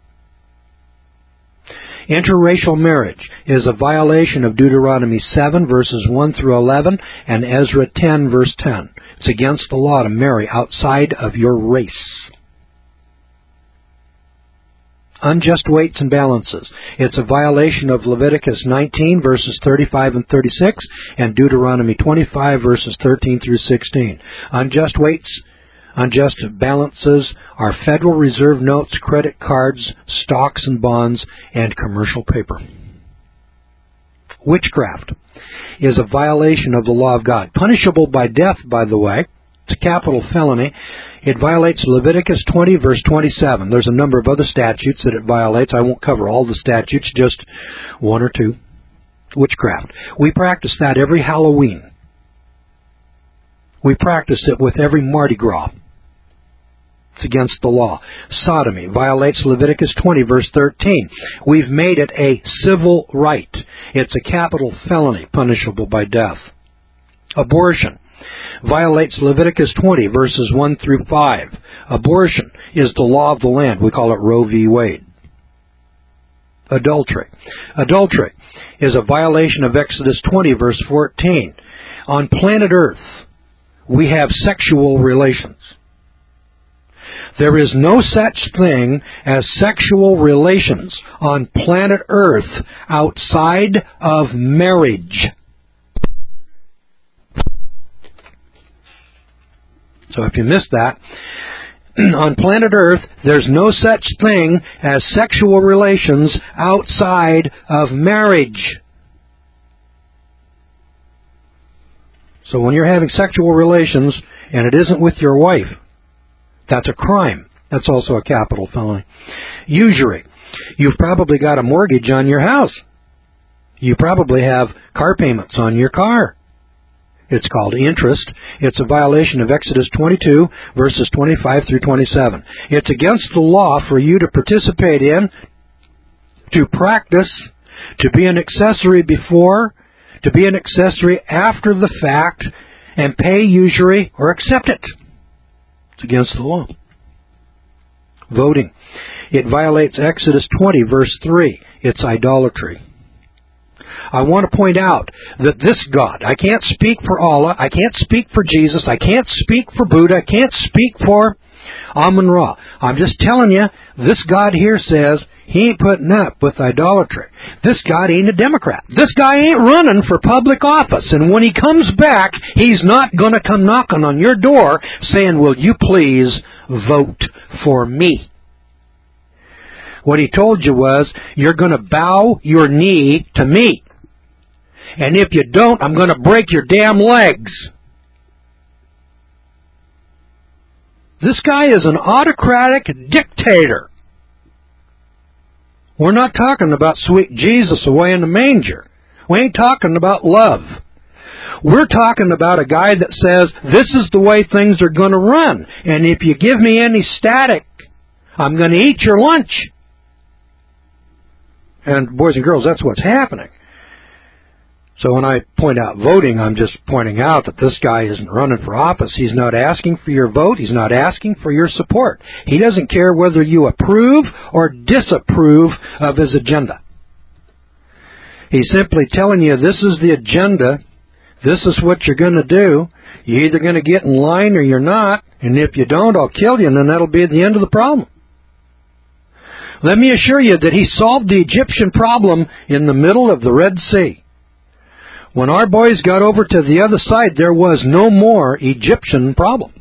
Interracial marriage is a violation of Deuteronomy seven, verses one through eleven, and Ezra ten, verse ten. It's against the law to marry outside of your race. Unjust weights and balances. It's a violation of Leviticus nineteen, verses thirty-five and thirty-six, and Deuteronomy twenty-five, verses thirteen through sixteen. Unjust weights, unjust balances are Federal Reserve notes, credit cards, stocks and bonds, and commercial paper. Witchcraft is a violation of the law of God. Punishable by death, by the way. It's a capital felony. It violates Leviticus twenty, verse twenty-seven. There's a number of other statutes that it violates. I won't cover all the statutes, just one or two. Witchcraft. We practice that every Halloween. We practice it with every Mardi Gras. It's against the law. Sodomy violates Leviticus twenty, verse thirteen. We've made it a civil right. It's a capital felony, punishable by death. Abortion violates Leviticus twenty, verses one through five. Abortion is the law of the land. We call it Roe v. Wade. Adultery. Adultery is a violation of Exodus twenty, verse fourteen. On planet Earth, we have sexual relations. There is no such thing as sexual relations on planet Earth outside of marriage. So if you missed that, on planet Earth, there's no such thing as sexual relations outside of marriage. So when you're having sexual relations and it isn't with your wife, that's a crime. That's also a capital felony. Usury. You've probably got a mortgage on your house. You probably have car payments on your car. It's called interest. It's a violation of Exodus twenty-two, verses twenty-five through twenty-seven. It's against the law for you to participate in, to practice, to be an accessory before, to be an accessory after the fact, and pay usury or accept it. It's against the law. Voting. It violates Exodus twenty, verse three. It's idolatry. I want to point out that this God, I can't speak for Allah, I can't speak for Jesus, I can't speak for Buddha, I can't speak for Amun-Ra. I'm just telling you, this God here says he ain't putting up with idolatry. This God ain't a Democrat. This guy ain't running for public office. And when he comes back, he's not going to come knocking on your door saying, will you please vote for me? What he told you was, you're going to bow your knee to me. And if you don't, I'm going to break your damn legs. This guy is an autocratic dictator. We're not talking about sweet Jesus away in the manger. We ain't talking about love. We're talking about a guy that says, this is the way things are going to run. And if you give me any static, I'm going to eat your lunch. And boys and girls, that's what's happening. So when I point out voting, I'm just pointing out that this guy isn't running for office. He's not asking for your vote. He's not asking for your support. He doesn't care whether you approve or disapprove of his agenda. He's simply telling you, this is the agenda. This is what you're going to do. You're either going to get in line or you're not. And if you don't, I'll kill you, and then that'll be the end of the problem. Let me assure you that he solved the Egyptian problem in the middle of the Red Sea. When our boys got over to the other side, there was no more Egyptian problem.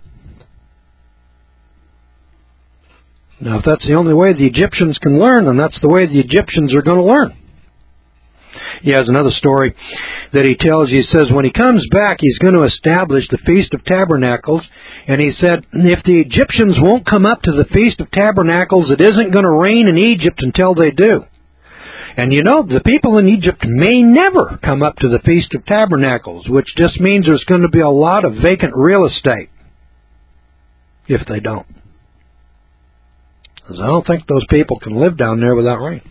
Now, if that's the only way the Egyptians can learn, then that's the way the Egyptians are going to learn. He has another story that he tells. He says when he comes back, he's going to establish the Feast of Tabernacles. And he said, if the Egyptians won't come up to the Feast of Tabernacles, it isn't going to rain in Egypt until they do. And you know, the people in Egypt may never come up to the Feast of Tabernacles, which just means there's going to be a lot of vacant real estate if they don't. Because I don't think those people can live down there without rain.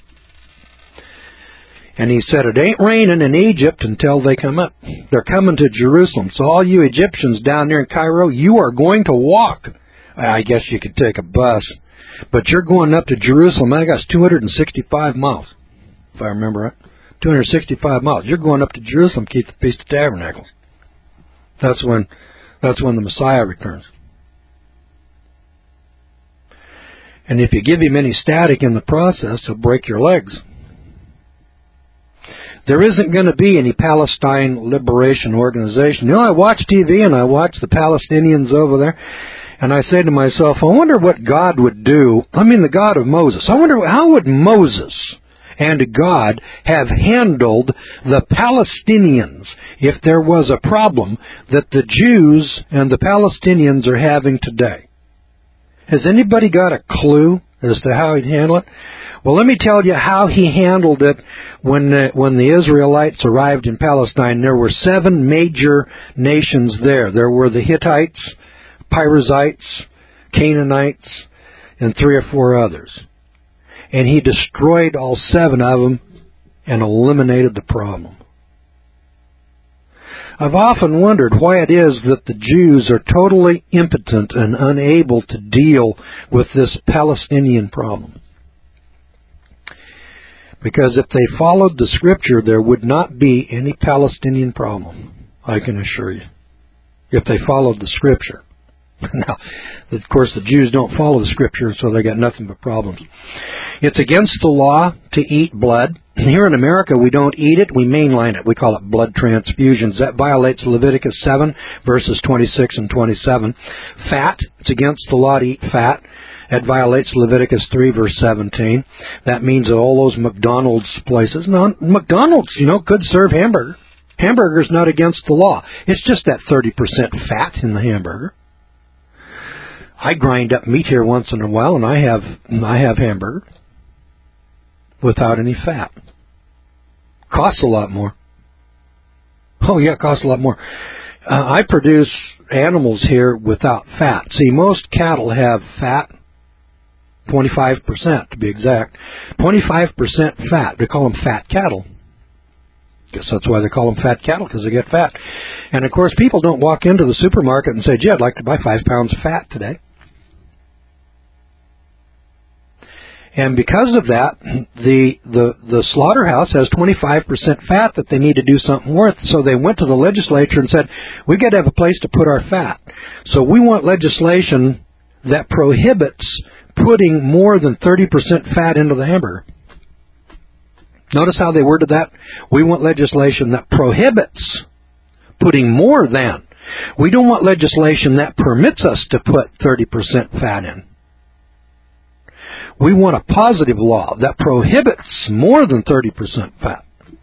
And he said, it ain't raining in Egypt until they come up. They're coming to Jerusalem. So all you Egyptians down there in Cairo, you are going to walk. I guess you could take a bus. But you're going up to Jerusalem. I guess two hundred sixty-five miles, if I remember right. two hundred sixty-five miles. You're going up to Jerusalem to keep the Feast of Tabernacles. That's when, that's when the Messiah returns. And if you give him any static in the process, he'll break your legs. There isn't going to be any Palestine Liberation Organization. You know, I watch T V and I watch the Palestinians over there, and I say to myself, I wonder what God would do. I mean, the God of Moses. I wonder how would Moses and God have handled the Palestinians if there was a problem that the Jews and the Palestinians are having today? Has anybody got a clue as to how he'd handle it? Well, let me tell you how he handled it when uh, when the Israelites arrived in Palestine. There were seven major nations there. There were the Hittites, Perizzites, Canaanites, and three or four others. And he destroyed all seven of them and eliminated the problem. I've often wondered why it is that the Jews are totally impotent and unable to deal with this Palestinian problem. Because if they followed the Scripture, there would not be any Palestinian problem, I can assure you, if they followed the Scripture. Now, of course, the Jews don't follow the Scripture, so they got nothing but problems. It's against the law to eat blood. Here in America, we don't eat it, we mainline it. We call it blood transfusions. That violates Leviticus seven, verses twenty-six and twenty-seven. Fat, it's against the law to eat fat. That violates Leviticus three, verse seventeen. That means that all those McDonald's places, no, McDonald's, you know, could serve hamburger. Hamburger's not against the law. It's just that thirty percent fat in the hamburger. I grind up meat here once in a while, and I have I have hamburger without any fat. Costs a lot more. Oh, yeah, it costs a lot more. Uh, I produce animals here without fat. See, most cattle have fat, twenty-five percent to be exact. twenty-five percent fat. They call them fat cattle. Guess that's why they call them fat cattle, because they get fat. And, of course, people don't walk into the supermarket and say, gee, I'd like to buy five pounds of fat today. And because of that, the, the, the slaughterhouse has twenty-five percent fat that they need to do something with. So they went to the legislature and said, we've got to have a place to put our fat. So we want legislation that prohibits putting more than thirty percent fat into the hamburger. Notice how they worded that? We want legislation that prohibits putting more than. We don't want legislation that permits us to put thirty percent fat in. We want a positive law that prohibits more than thirty percent fat.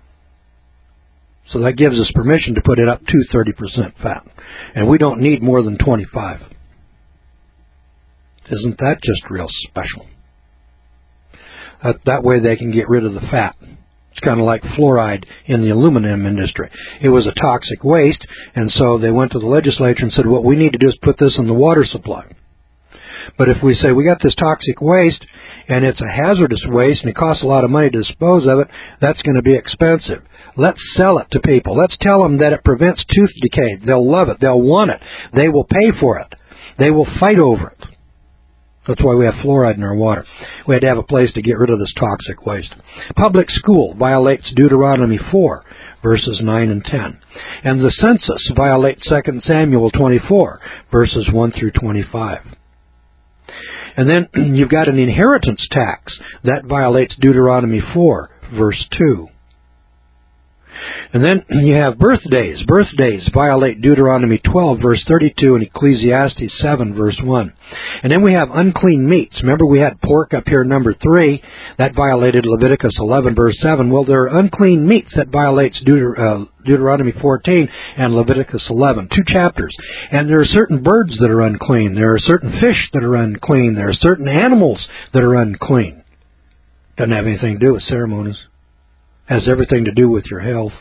So that gives us permission to put it up to thirty percent fat. And we don't need more than twenty-five. Isn't that just real special? That, that way they can get rid of the fat. It's kind of like fluoride in the aluminum industry. It was a toxic waste, and so they went to the legislature and said, what we need to do is put this in the water supply. But if we say we got this toxic waste, and it's a hazardous waste, and it costs a lot of money to dispose of it, that's going to be expensive. Let's sell it to people. Let's tell them that it prevents tooth decay. They'll love it. They'll want it. They will pay for it. They will fight over it. That's why we have fluoride in our water. We had to have a place to get rid of this toxic waste. Public school violates Deuteronomy four, verses nine and ten. And the census violates Second Samuel twenty-four, verses one through twenty-five. And then you've got an inheritance tax. That violates Deuteronomy four, verse two. And then you have birthdays. Birthdays violate Deuteronomy twelve, verse thirty-two, and Ecclesiastes seven, verse one. And then we have unclean meats. Remember we had pork up here, number three. That violated Leviticus eleven, verse seven. Well, there are unclean meats that violates Deuter- uh, Deuteronomy fourteen and Leviticus eleven. Two chapters. And there are certain birds that are unclean. There are certain fish that are unclean. There are certain animals that are unclean. Doesn't have anything to do with ceremonies. Has everything to do with your health.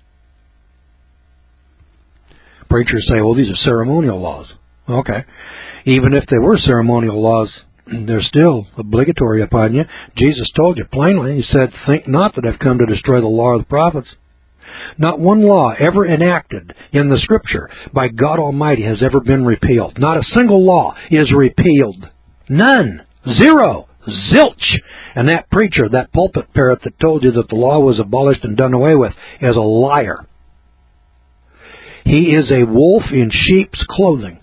Preachers say, well, these are ceremonial laws. Okay. Even if they were ceremonial laws, they're still obligatory upon you. Jesus told you plainly, he said, think not that I've come to destroy the law of the prophets. Not one law ever enacted in the Scripture by God Almighty has ever been repealed. Not a single law is repealed. None. Zero. Zilch! And that preacher, that pulpit parrot that told you that the law was abolished and done away with, is a liar. He is a wolf in sheep's clothing.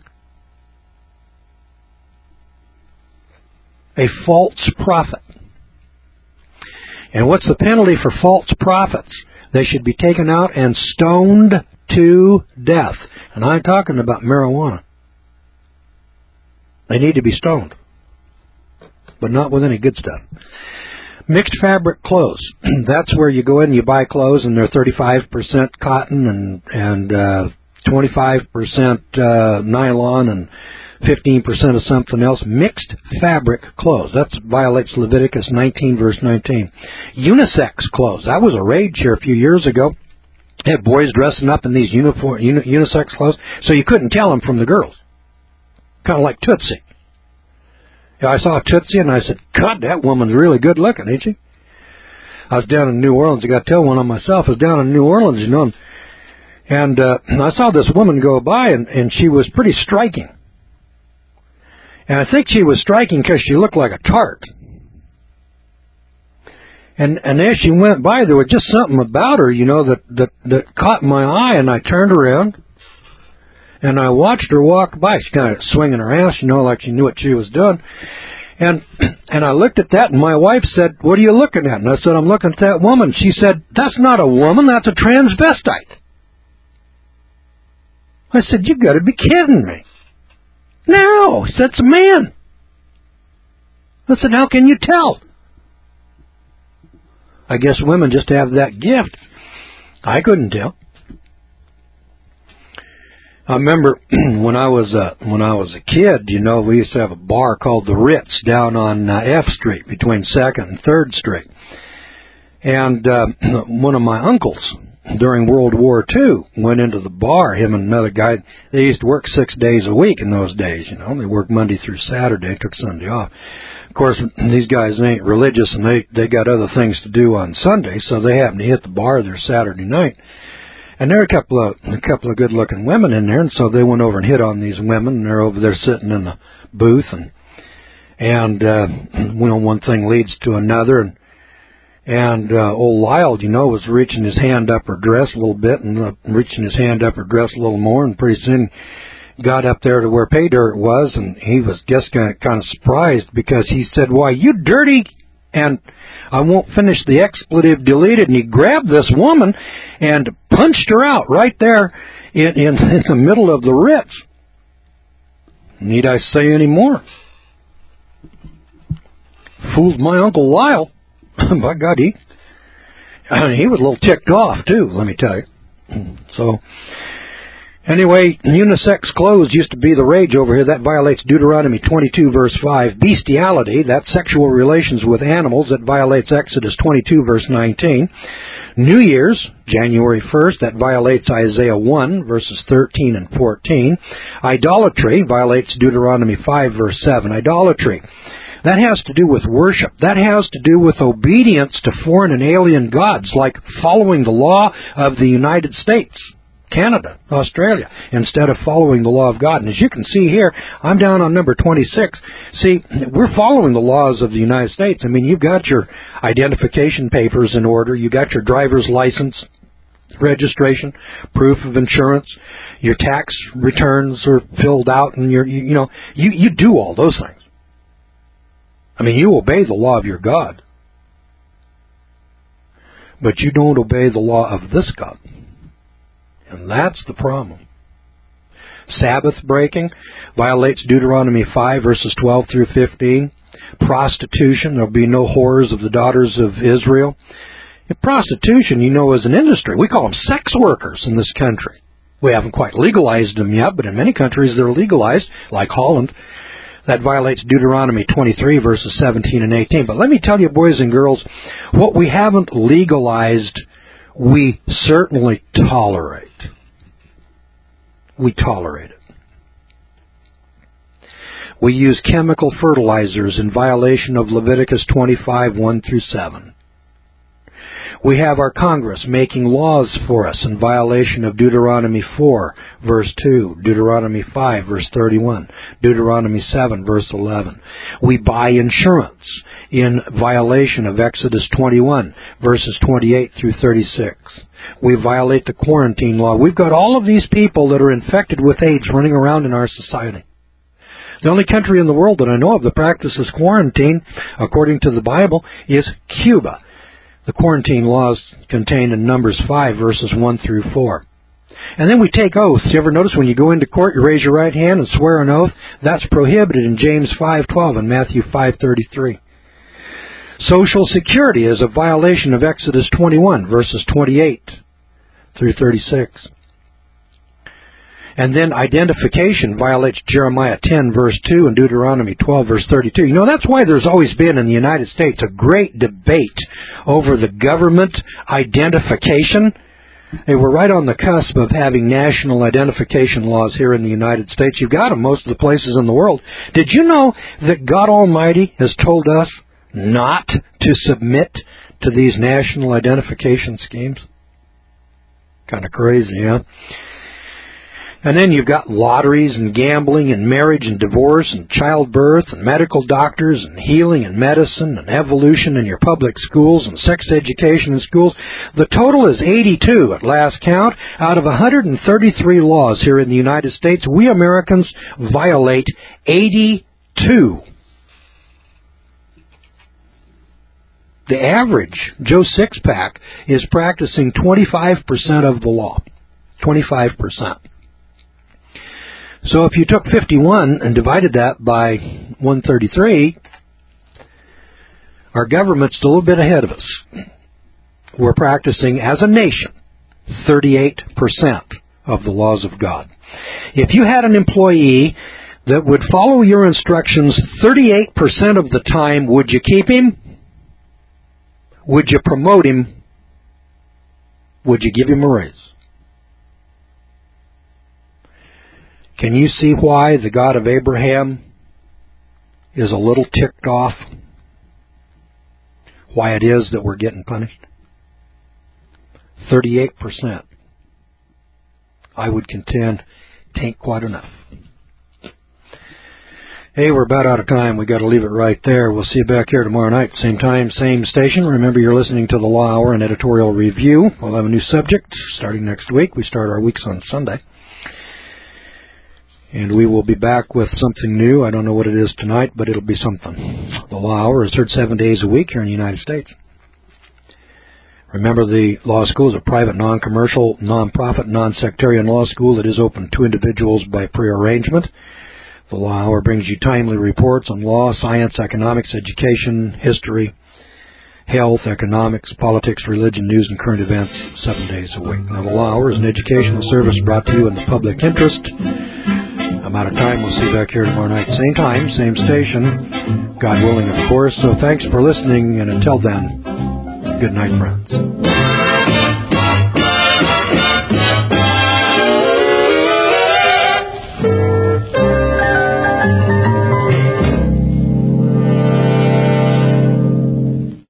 A false prophet. And what's the penalty for false prophets? They should be taken out and stoned to death. And I'm talking about marijuana. They need to be stoned. But not with any good stuff. Mixed fabric clothes. That's where you go in and you buy clothes and they're thirty-five percent cotton and, and uh, twenty-five percent uh, nylon and fifteen percent of something else. Mixed fabric clothes. That violates Leviticus nineteen, verse nineteen. Unisex clothes. That was a rage here a few years ago. They had boys dressing up in these uniform, uni, unisex clothes, so you couldn't tell them from the girls. Kind of like Tootsie. Yeah, I saw Tootsie and I said, God, that woman's really good looking, ain't she? I was down in New Orleans. I got to tell one on myself. I was down in New Orleans, you know, and uh, I saw this woman go by, and, and she was pretty striking. And I think she was striking because she looked like a tart. And and as she went by, there was just something about her, you know, that, that, that caught my eye, and I turned around. And I watched her walk by. She kind of swinging her ass, you know, like she knew what she was doing. And and I looked at that, and my wife said, what are you looking at? And I said, I'm looking at that woman. She said, that's not a woman, that's a transvestite. I said, you've got to be kidding me. No, she said, it's a man. I said, how can you tell? I guess women just have that gift. I couldn't tell. I remember when I was uh, when I was a kid, you know, we used to have a bar called the Ritz down on uh, F Street between second and third Street. And uh, one of my uncles during World War Two went into the bar, him and another guy. They used to work six days a week in those days, you know. They worked Monday through Saturday, took Sunday off. Of course, these guys ain't religious, and they, they got other things to do on Sunday, so they happened to hit the bar there Saturday night. And there were a couple of a couple of good-looking women in there, and so they went over and hit on these women, and they're over there sitting in the booth, and and uh, you know, one thing leads to another, and and uh, old Lyle, you know, was reaching his hand up her dress a little bit, and uh, reaching his hand up her dress a little more, and pretty soon got up there to where pay dirt was, and he was just kind of kind of surprised because he said, "Why, you dirty!" And I won't finish the expletive deleted, and he grabbed this woman and punched her out right there in, in, in the middle of the Ritz. Need I say any more? Fooled my Uncle Lyle. By God, he, I mean, he was a little ticked off, too, let me tell you. So, anyway, unisex clothes used to be the rage over here. That violates Deuteronomy twenty-two, verse five. Bestiality, that's sexual relations with animals. That violates Exodus twenty-two, verse nineteen. New Year's, January first, that violates Isaiah one, verses thirteen and fourteen. Idolatry violates Deuteronomy five, verse seven. Idolatry, that has to do with worship. That has to do with obedience to foreign and alien gods, like following the law of the United States, Canada, Australia, instead of following the law of God. And as you can see here, I'm down on number twenty-six. See, we're following the laws of the United States. I mean, you've got your identification papers in order. You got your driver's license registration, proof of insurance, your tax returns are filled out, and you're, you, you know, you, you do all those things. I mean, you obey the law of your God, but you don't obey the law of this God. And that's the problem. Sabbath breaking violates Deuteronomy five, verses twelve through fifteen. Prostitution, there'll be no whores of the daughters of Israel. And prostitution, you know, is an industry. We call them sex workers in this country. We haven't quite legalized them yet, but in many countries they're legalized, like Holland. That violates Deuteronomy twenty-three, verses seventeen and eighteen. But let me tell you, boys and girls, what we haven't legalized, we certainly tolerate. We tolerate it. We use chemical fertilizers in violation of Leviticus twenty-five, one through seven. We have our Congress making laws for us in violation of Deuteronomy four, verse two, Deuteronomy five, verse thirty-one, Deuteronomy seven, verse eleven. We buy insurance in violation of Exodus twenty-one, verses twenty-eight through thirty-six. We violate the quarantine law. We've got all of these people that are infected with AIDS running around in our society. The only country in the world that I know of that practices quarantine, according to the Bible, is Cuba. The quarantine laws contained in Numbers five, verses one through four. And then we take oaths. You ever notice when you go into court, you raise your right hand and swear an oath? That's prohibited in James five twelve and Matthew five thirty-three. Social Security is a violation of Exodus twenty-one, verses twenty-eight through thirty-six. And then identification violates Jeremiah ten, verse two, and Deuteronomy twelve, verse thirty-two. You know, that's why there's always been in the United States a great debate over the government identification. They were right on the cusp of having national identification laws here in the United States. You've got them most of the places in the world. Did you know that God Almighty has told us not to submit to these national identification schemes? Kind of crazy, huh? And then you've got lotteries and gambling and marriage and divorce and childbirth and medical doctors and healing and medicine and evolution in your public schools and sex education in schools. The total is eighty-two at last count. Out of one hundred thirty-three laws here in the United States, we Americans violate eighty-two. The average Joe Sixpack is practicing twenty-five percent of the law. twenty-five percent. So if you took fifty-one and divided that by one hundred thirty-three, our government's a little bit ahead of us. We're practicing, as a nation, thirty-eight percent of the laws of God. If you had an employee that would follow your instructions thirty-eight percent of the time, would you keep him? Would you promote him? Would you give him a raise? Can you see why the God of Abraham is a little ticked off? Why it is that we're getting punished? thirty-eight percent. I would contend, tain't quite enough. Hey, we're about out of time. We've got to leave it right there. We'll see you back here tomorrow night, same time, same station. Remember, you're listening to the Law Hour and Editorial Review. We'll have a new subject starting next week. We start our weeks on Sunday. And we will be back with something new. I don't know what it is tonight, but it'll be something. The Law Hour is heard seven days a week here in the United States. Remember, the law school is a private, non-commercial, non-profit, non-sectarian law school that is open to individuals by prearrangement. The Law Hour brings you timely reports on law, science, economics, education, history, health, economics, politics, religion, news, and current events seven days a week. Now, the Law Hour is an educational service brought to you in the public interest. I'm out of time. We'll see you back here tomorrow night. Same time, same station. God willing, of course. So thanks for listening, and until then, good night, friends.